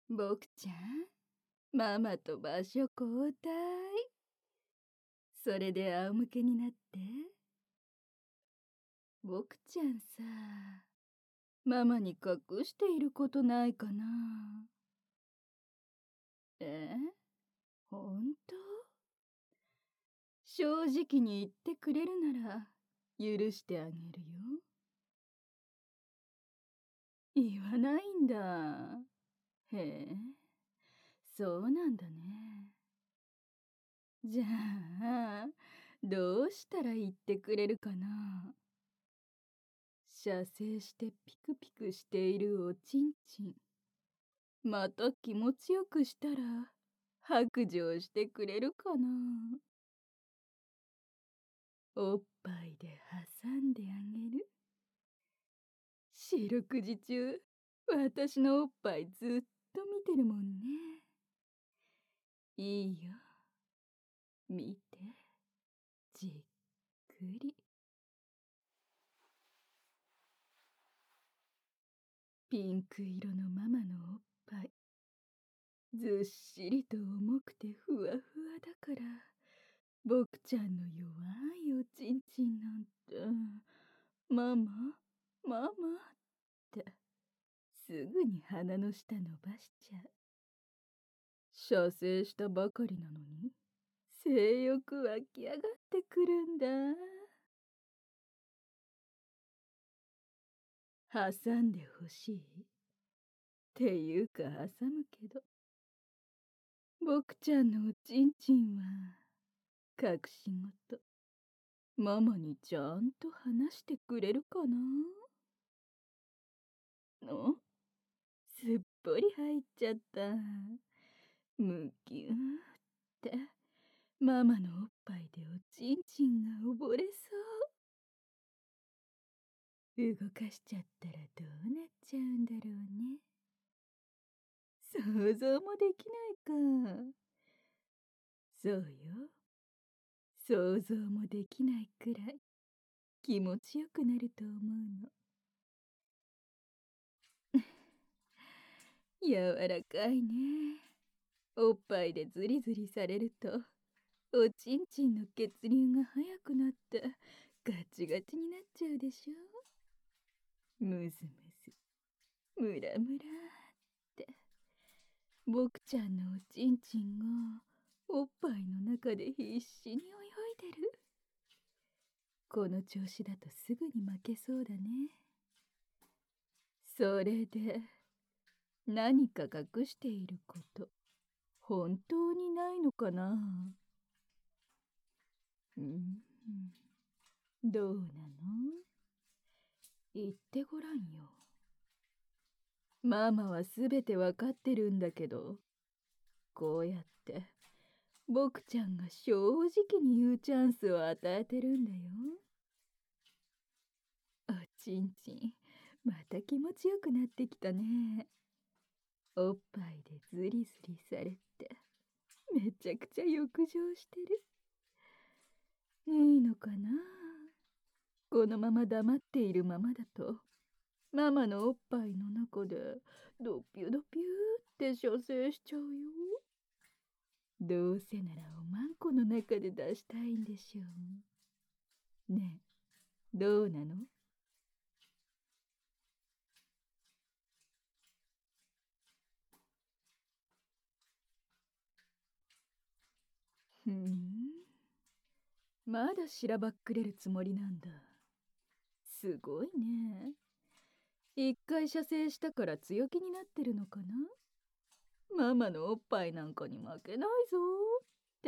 僕ちゃん、ママと場所交代。それで仰向けになって。僕ちゃんさ、ママに隠していることないかな？ほんと？正直に言ってくれるなら許してあげるよ。言わないんだ。へえ、そうなんだね。じゃあ、どうしたら言ってくれるかな？射精してピクピクしているおちんちん、また気持ちよくしたら白状してくれるかな？おっぱいで挟んであげる。四六時中私のおっぱいずっと見てるもんね。いいよ、見て、じっくり。ピンク色のママのおっぱい、ずっしりと重くてふわふわだから、僕ちゃんの弱いおちんちんなんて、ママ、ママってすぐに鼻の下伸ばしちゃう。射精したばかりなのに性欲湧き上がってくるんだ。挟んでほしいっていうか挟むけど、僕ちゃんのおちんちんは隠し事、ママにちゃんと話してくれるかな？すっぽり入っちゃった。むぎゅーって、ママのおっぱいでおちんちんが溺れそう。動かしちゃったらどうなっちゃうんだろうね。想像もできないか。そうよ。想像もできないくらい気持ちよくなると思うの。柔らかいね。おっぱいでズリズリされると、おちんちんの血流が速くなってガチガチになっちゃうでしょ。ムズムズ、ムラムラって、僕ちゃんのおちんちんがおっぱいの中で必死に泳いでる。この調子だとすぐに負けそうだね。それで、何か隠していること、本当にないのかな？どうなの？言ってごらんよ。ママはすべてわかってるんだけど、こうやって僕ちゃんが正直に言うチャンスを与えてるんだよ。おちんちん、また気持ちよくなってきたね。おっぱいでズリズリされて、めちゃくちゃ浴場してる。いいのかな？このまま黙っているままだと、ママのおっぱいの中でドピュドピュって射精しちゃうよ。どうせならおまんこの中で出したいんでしょう。ねえ、どうなの？ふん、まだしらばっくれるつもりなんだ。すごいね。一回射精したから強気になってるのかな？ママのおっぱいなんかに負けないぞって。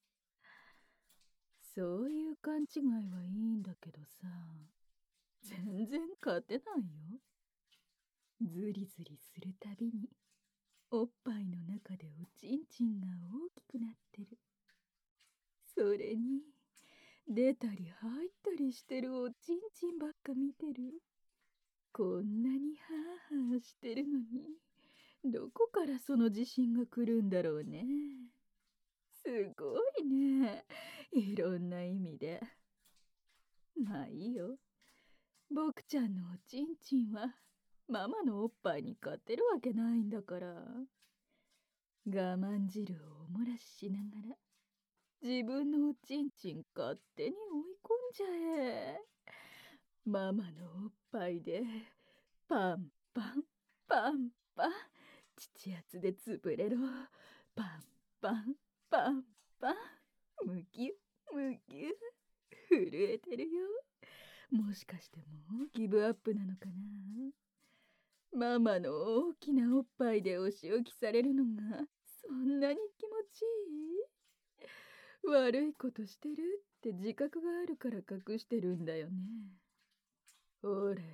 そういう勘違いはいいんだけどさ、全然勝てないよ。ズリズリするたびにおっぱいの中でおちんちんが大きくなってる。それに出たり入ったりしてるおちんちんばっか見てる。こんなにハーハーしてるのに、どこからその自信が来るんだろうね。すごいね。いろんな意味で。まあいいよ。僕ちゃんのおちんちんはママのおっぱいに勝てるわけないんだから。我慢汁をおもらししながら自分のおちんちん勝手に追い込んじゃえ。ママのおっぱいでパンパンパンパン、父圧で潰れろ。パンパンパンパン、むぎゅむぎゅ、震えてるよ。もしかしてもうギブアップなのかな。ママの大きなおっぱいでお仕置きされるのがそんなに気持ちいい。悪いことしてるって自覚があるから隠してるんだよね。ほら言って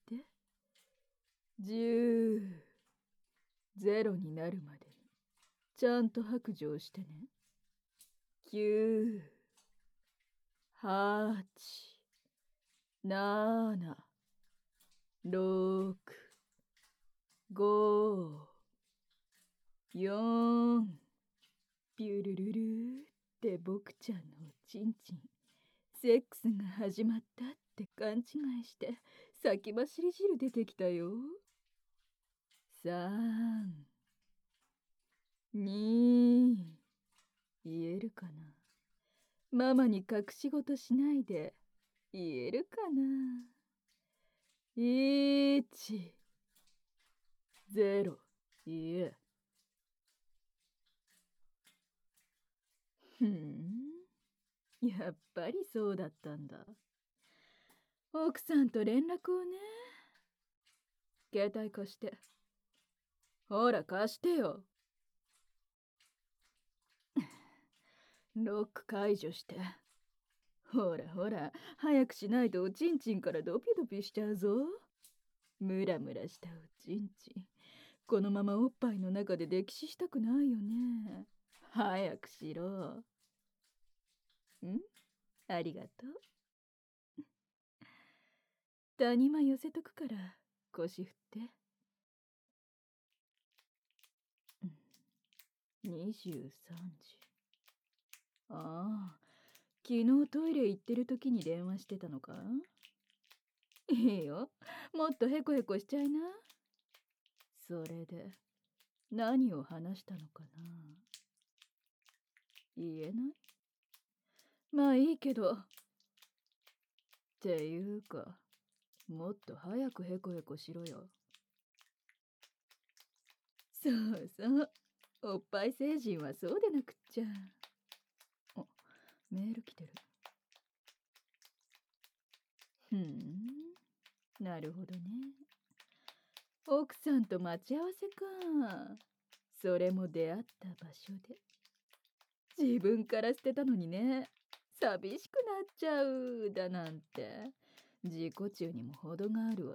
。10、0になるまでにちゃんと白状してね。9、8、7、6、5、4、ピュルルルーって僕ちゃんのおちんちん、セックスが始まったって勘違いして先走り汁出てきたよ。3、2、言えるかな。ママに隠し事しないで言えるかな。1、0、言え。やっぱりそうだったんだ。奥さんと連絡をね。携帯貸して。ほら貸してよ。ロック解除して。ほらほら、早くしないとおちんちんからドピドピしちゃうぞ。ムラムラしたおちんちん、このままおっぱいの中で溺死したくないよね。早くしろ。ありがとう。谷間寄せとくから腰振って。23時。ああ、昨日トイレ行ってる時に電話してたのか。いいよ、もっとヘコヘコしちゃいな。それで何を話したのかな。言えない。まあいいけど。っていうか、もっと早くヘコヘコしろよ。そうそう、おっぱい星人はそうでなくっちゃ。あ、メール来てる。なるほどね。奥さんと待ち合わせか。それも出会った場所で。自分から捨てたのにね。寂しくなっちゃうだなんて自己中にも程があるわ。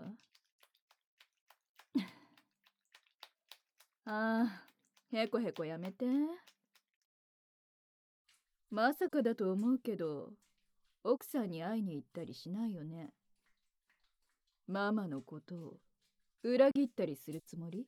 ああ、へこへこやめて。まさかだと思うけど、奥さんに会いに行ったりしないよね。ママのことを裏切ったりするつもり？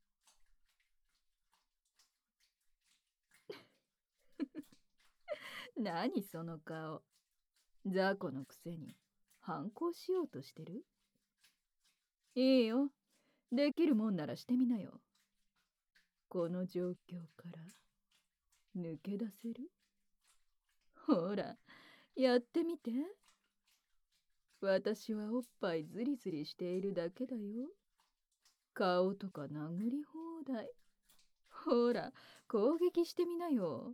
何その顔。雑魚のくせに反抗しようとしてる？いいよ、できるもんならしてみなよ。この状況から抜け出せる？ほら、やってみて。私はおっぱいズリズリしているだけだよ。顔とか殴り放題。ほら、攻撃してみなよ。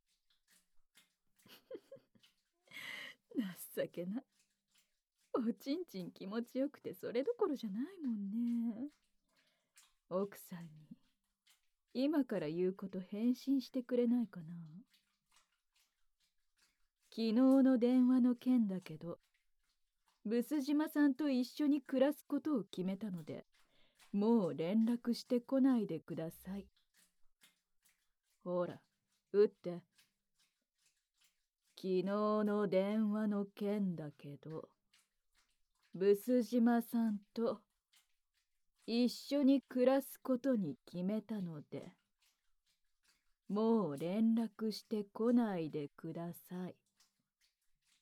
情けな。おちんちん気持ちよくてそれどころじゃないもんね。奥さんに今から言うこと返信してくれないかな。昨日の電話の件だけど、ブス島さんと一緒に暮らすことを決めたので、もう連絡してこないでください。ほら、打って。昨日の電話の件だけど、ブス島さんと一緒に暮らすことに決めたので、もう連絡してこないでください。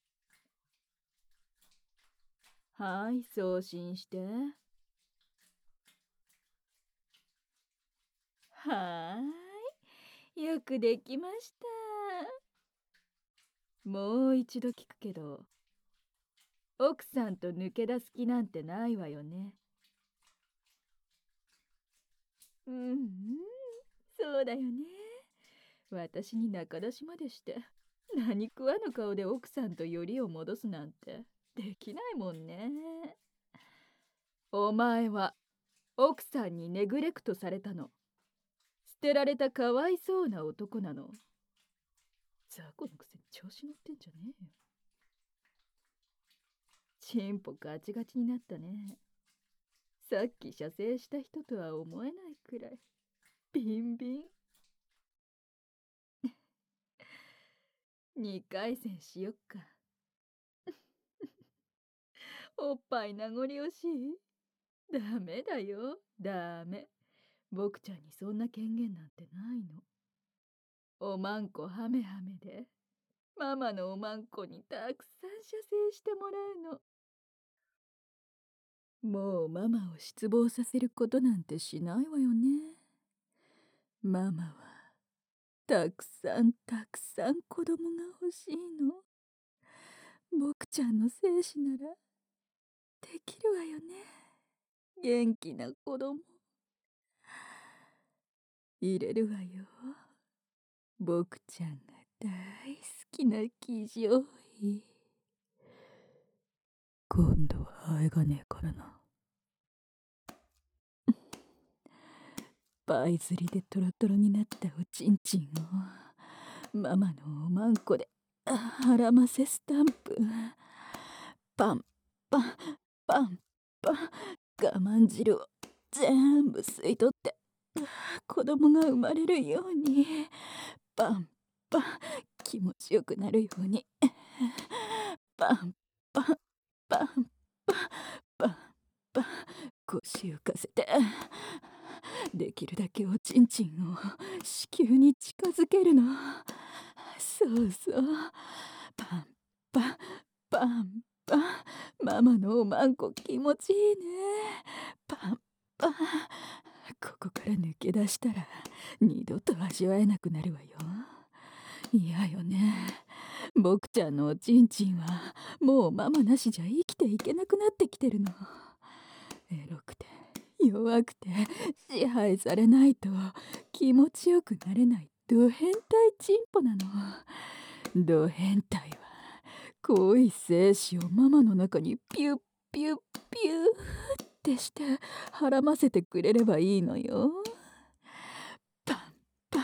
はい、送信して。 はーい、よくできました。もう一度聞くけど、奥さんと抜け出す気なんてないわよね。そうだよね。私に仲出しまでして、何食わぬ顔で奥さんとよりを戻すなんてできないもんね。お前は奥さんにネグレクトされたの。捨てられたかわいそうな男なの。雑魚のくせに調子乗ってんじゃねえよ。チンポガチガチになったね。さっき射精した人とは思えないくらいビンビン。2回戦しよっか。おっぱい名残惜しい？ダメだよ、ダメ。僕ちゃんにそんな権限なんてないの。おまんこハメハメでママのおまんこにたくさん射精してもらうの。もうママを失望させることなんてしないわよね。ママはたくさんたくさん子供が欲しいの。僕ちゃんの精子ならできるわよね。元気な子供入れるわよ。僕ちゃんが大好きな生地を。今度はあえがねえからな。バイ釣りでトロトロになったおちんちんをママのおまんこで腹ませスタンプ。パンパンパンパン我慢汁を全部吸い取って子供が生まれるようにパンパン気持ちよくなるようにパンパンパンパンパンパン腰浮かせてできるだけおちんちんを子宮に近づけるの。そうそう。パンパンパンパンママのおまんこ気持ちいいね。パンパンここから抜け出したら二度と味わえなくなるわよ。嫌よね。僕ちゃんのおちんちんはもうママなしじゃ生きていけなくなってきてるの。エロくて弱くて支配されないと気持ちよくなれないド変態チンポなの。ド変態は濃い精子をママの中にピュッピュッピュッってしてはませてくれればいいのよ。パンパ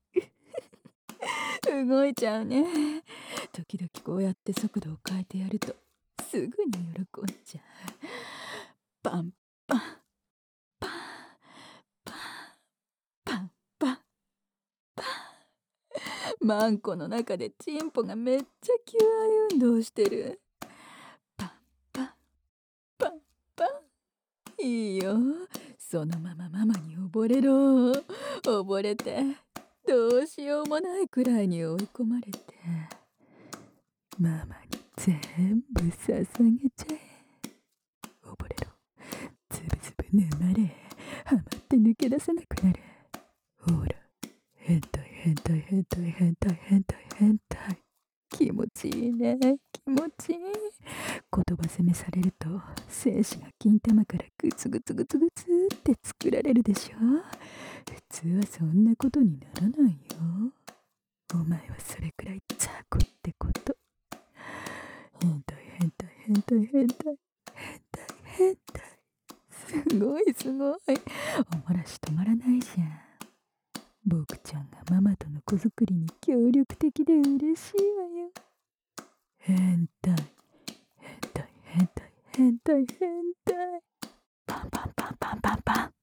ン動いちゃうね。時々こうやって速度を変えてやるとすぐに喜んじゃう。パンパンパンパンパンパンパンマンコの中でチンポがめっちゃ求愛運動してる。パンパンパンパンいいよ。そのままママに溺れろ。溺れてどうしようもないくらいに追い込まれてママに全部捧げちゃえ。溺れろ。つぶつぶ沼れ。ハマって抜け出せなくなる。ほら、変態変態変態変態変態変態。気持ちいいね。気持ちいい。言葉責めされると精子が金玉からグツグツグツグツって作られるでしょ。普通はそんなことにならないよ。お前はそれくらい雑魚ってこと。変態変態変態変態変態変態。すごいすごい。おもらし止まらないじゃん。僕ちゃんがママとの子作りに協力的で嬉しいわよ。変態変態変態変態変態。パンパンパンパンパンパン。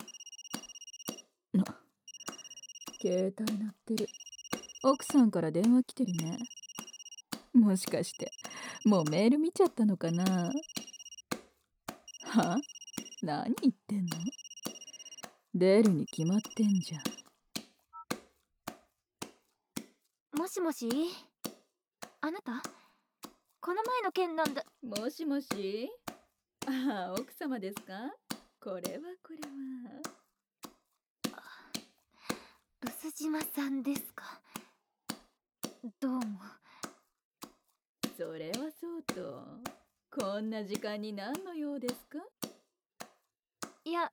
携帯鳴ってる。奥さんから電話来てるね。もしかしてもうメール見ちゃったのかな。は？何言ってんの？出るに決まってんじゃん。 もしもし、あなた？この前の件なんだ。 もしもし。奥様ですか？これは。 島さんですか。どうも。 それはそうと、こんな時間に何の用ですか？ いや、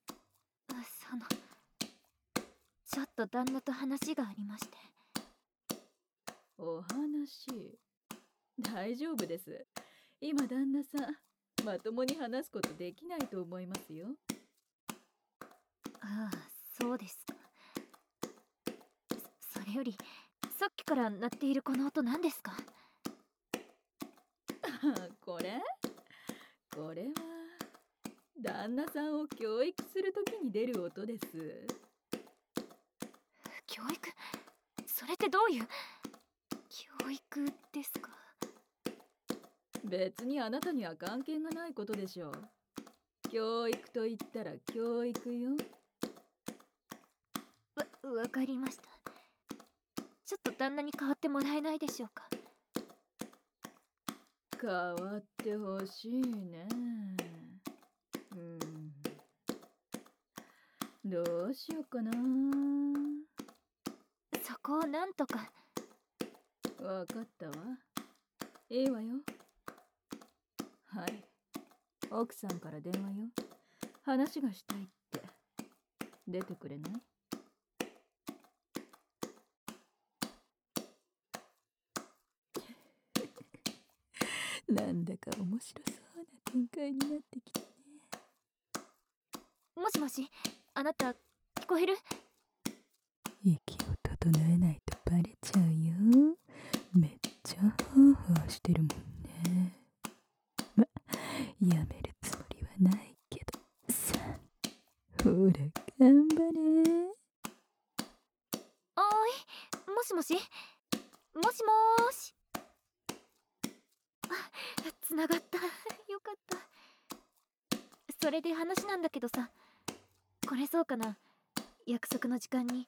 ちょっと旦那と話がありまして。 お話、大丈夫です。今旦那さん、まともに話すことできないと思いますよ。 ああ、そうですか。それより、さっきから鳴っているこの音何ですか？ これは旦那さんを教育するときに出る音です。 教育？それってどういう教育ですか？ 別にあなたには関係がないことでしょう。教育と言ったら教育よ。 わかりました。ちょっと旦那に代わってもらえないでしょうか。 変わってほしいね。どうしようかな。 そこをなんとか。 わかったわ。いいわよ。はい。奥さんから電話よ。話がしたいって。出てくれない？なんだか面白そうな展開になってきたね。 もしもし、あなた、聞こえる？ 息を整えないとバレちゃうよ。めっちゃハーハーしてるもんね。ま、やめるつもりはないけどさ。ほら、頑張れ。 おーい、もしもし？もしもーし。つながった。よかった。それで話なんだけどさ、これそうかな、約束の時間に。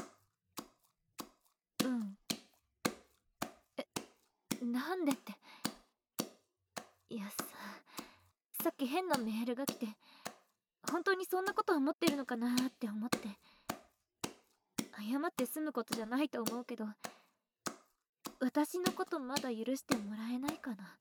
なんでって。いやさっき変なメールが来て、本当にそんなこと思ってるのかなーって思って。謝って済むことじゃないと思うけど、私のことまだ許してもらえないかな。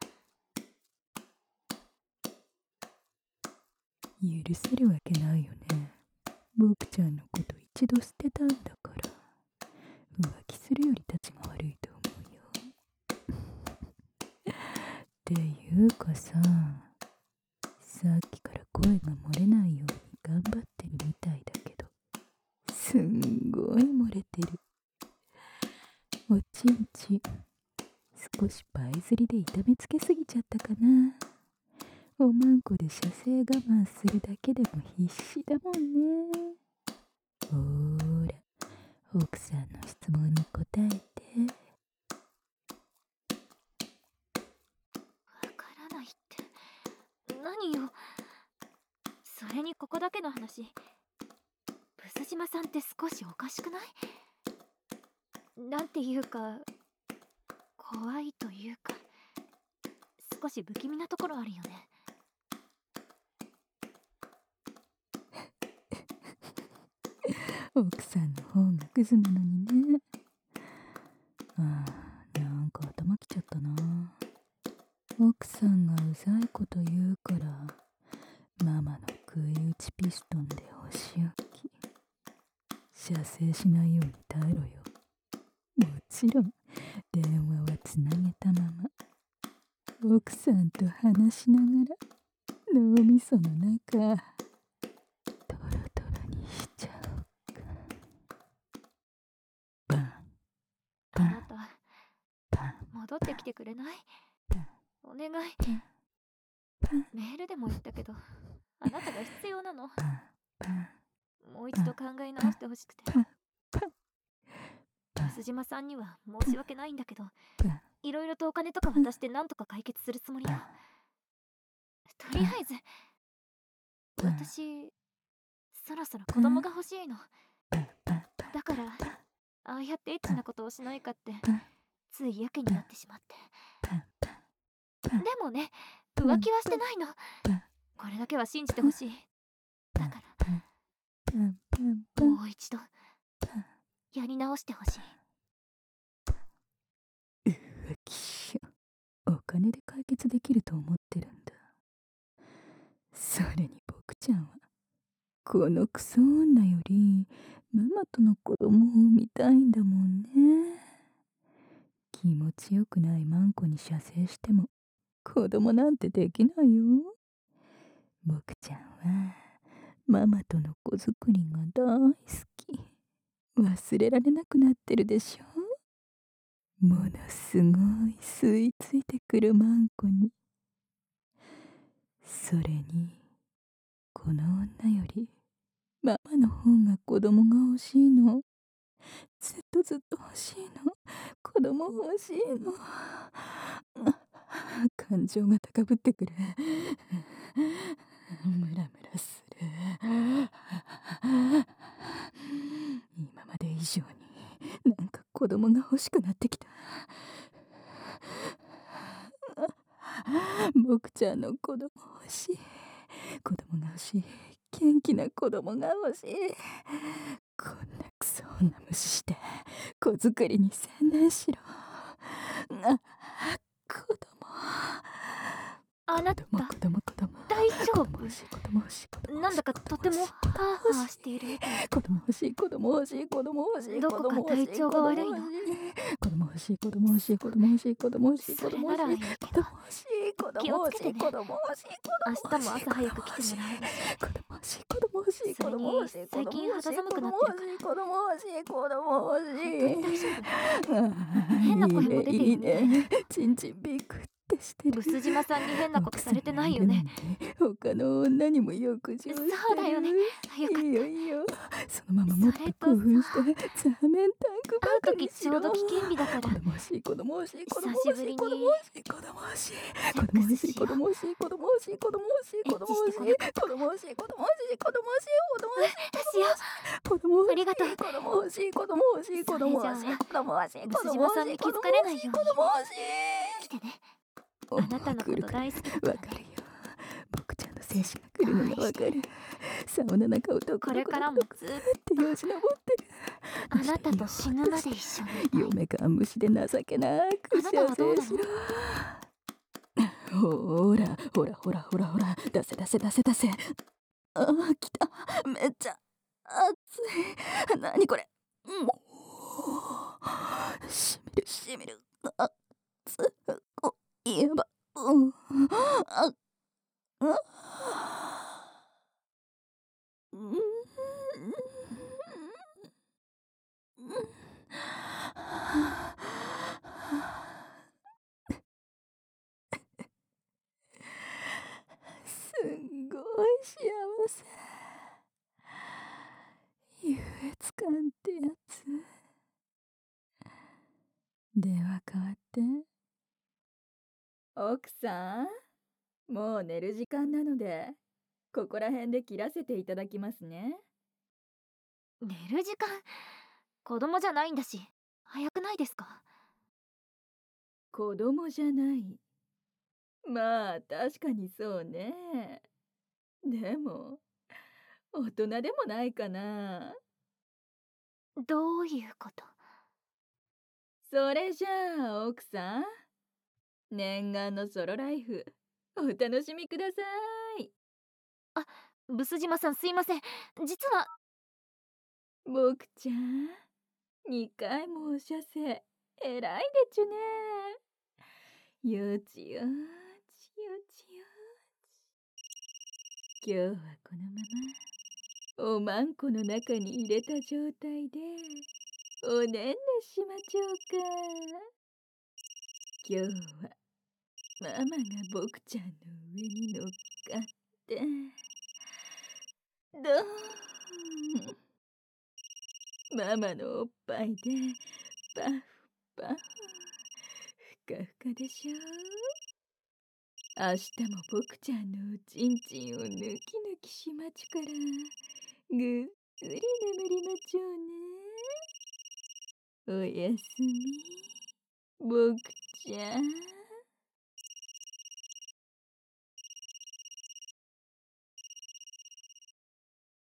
許せるわけないよね。僕ちゃんのこと一度捨てたんだから。浮気するより立ちが悪いと思うよ。っていうかさ、さっきから声が漏れないように頑張ってるみたいだけど、すんごい漏れてる。おちんち少しパイ釣りで痛めつけすぎちゃったかな。おまんこで射精我慢するだけでも必死だもんね。ほーら、奥さんの質問に答えて。 わからないって。何よ。それにここだけの話、ブス島さんって少しおかしくない？なんていうか、怖いというか、少し不気味なところあるよね。 奥さんの方がクズなのにね。なんか頭きちゃったな。奥さんがうざいこと言うから、ママの食い打ちピストンで押し置き。射精しないように耐えろよ。もちろん、電話はつなげたまま。奥さんと話しながら、脳みその中、トロトロにしちゃおうか。バン、バン、 あなた、 バン、 戻ってきてくれない？お願い。 バン、 メールでも言ったけど、あなたが必要なの。 バン、バン。 もう一度考え直してほしくて。ブス島さんには申し訳ないんだけど、いろいろとお金とか渡してなんとか解決するつもりよ。とりあえず、私、そろそろ子供が欲しいの。だから、ああやってエッチなことをしないかって、ついやけになってしまって。でもね、浮気はしてないの。これだけは信じてほしい。だから、もう一度、 やり直してほしい。 うわきしょ。お金で解決できると思ってるんだ。それに僕ちゃんはこのクソ女よりママとの子供を見たいんだもんね。気持ちよくないマンコに射精しても子供なんてできないよ。僕ちゃんはママとの子作りが大好き。忘れられなくなってるでしょ。ものすごい吸い付いてくるマンコに。それにこの女よりママの方が子供が欲しいの。ずっとずっと欲しいの。子供欲しいの。感情が高ぶってくる。ムラムラする。今まで以上になんか子供が欲しくなってきた。僕ちゃんの子供欲しい。子供が欲しい。元気な子供が欲しい。こんなクソ女無視して子作りに専念しろ。子供。 あなた子供大丈夫？ 子供欲しい。 なんだかとてもハーハーしているみたい。 子供欲しい。 どこか体調が悪いの？ 子供欲しい。それならいいけど気をつけてね。明日も朝早く来てもらえるし。 子供欲しい。 それに最近肌寒くなってるから。本当に大丈夫？変な声も出てるみたい。 ちんちんビクってしてる。 ブス島さんに変なことされてないよね。 他の女にもよく上手。 そうだよね。よかった。 いいよ。そのままもっと興奮してザーメンタンクばかりしろ。 会う時ちょうど危険日だから。 子供欲しい。 久しぶりに子供欲しい。子供欲しい。子供欲しい。子供欲しい。子供欲しい。子供欲しい。子供欲しい。子供欲しい。子供欲しい。子供欲しい。子供欲しい。 私よ。 子供欲しい。 ありがとう。 子供欲しい。子供欲しい。子供欲しい。子供欲しい。 ブス島さんに気づかれないように。 子供欲しい。 来てね。あなたのこと大好きだから。 わかるよ。僕ちゃんの精子が来るのがわかる。サウナ中をこれからもずっとよじ登ってる。 あなたと死ぬまで一緒に。 嫁かん虫で情けなくあなたはどうなの？ ほら出せ。あー、来た。めっちゃ熱い。なにこれ。しみる。やば。すんごい幸せ。優越感ってやつ。電話代わって。奥さん、もう寝る時間なのでここら辺で切らせていただきますね。 寝る時間？子供じゃないんだし早くないですか？ 子供じゃない。まあ確かにそうね。でも大人でもないかな。 どういうこと？ それじゃあ奥さん、念願のソロライフお楽しみください。 あ、ブス島さんすいません。実は僕ちゃん、2回もお射精えらいでちゅね。よち。今日はこのままおまんこの中に入れた状態でおねんねしまちょうか。今日はママが僕ちゃんの上に乗っかってどーん。ママのおっぱいでパフパフ、ふかふかでしょ。明日も僕ちゃんのおちんちんを抜き抜きしまちゅからぐっくり眠りまちょうね。おやすみ僕ちゃん。